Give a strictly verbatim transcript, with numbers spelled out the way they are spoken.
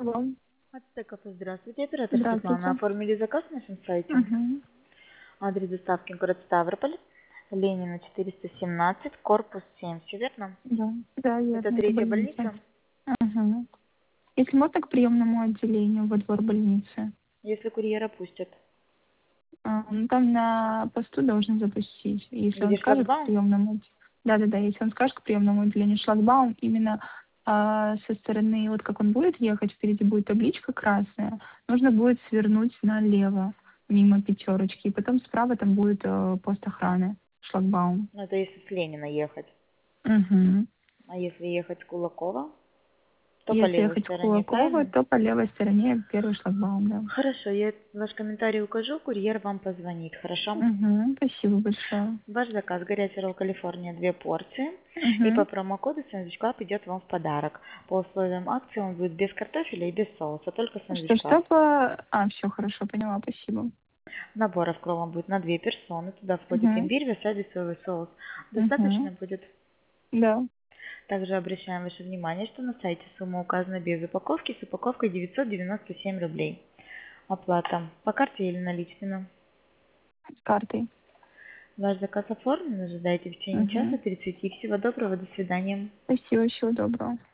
Алло. Ацтеков, здравствуйте, оператор Светлана. Здравствуйте. Оформили заказ на нашем сайте. Мгм. Адрес доставки город Ставрополь, Ленина четыреста семнадцать, корпус семь, все верно? Да, да, Это верно, это третья больница. больница. Мгм. Если можно, к приемному отделению во двор больницы. Если курьера пустят. А, ну, там на посту должны запустить. Если он Где скажет к шлагбаум? приемному отделению. Да, да, да, если он скажет к приемному отделению шлагбаум, именно а, со стороны, вот как он будет ехать, впереди будет табличка красная, нужно будет свернуть налево, мимо пятерочки, и потом справа там будет э, пост охраны, шлагбаум. Ну, это если с Ленина ехать. Угу. А если ехать с Кулакова, то по Если левой ехать с стороне, Кулакова, правильно? то по левой стороне первый шлагбаум, да. Хорошо, я ваш комментарий укажу, курьер вам позвонит, хорошо? Угу, спасибо большое. Ваш заказ горячий ролл Калифорния две порции. И по Угу. промокоду сэндвич клаб идет вам в подарок. По условиям акции он будет без картофеля и без соуса, только сэндвич Что, клаб. что по... А, все хорошо, поняла, спасибо. Набор открыла будет на две персоны. Туда входит Угу. имбирь, васаби, соевый соус. Угу. Достаточно будет. Да. Также обращаем ваше внимание, что на сайте сумма указана без упаковки, с упаковкой девятьсот девяносто семь рублей. Оплата по карте или наличными. С картой. Ваш заказ оформлен, ожидайте в течение часа Угу. тридцати. Всего доброго, до свидания. Спасибо, всего доброго.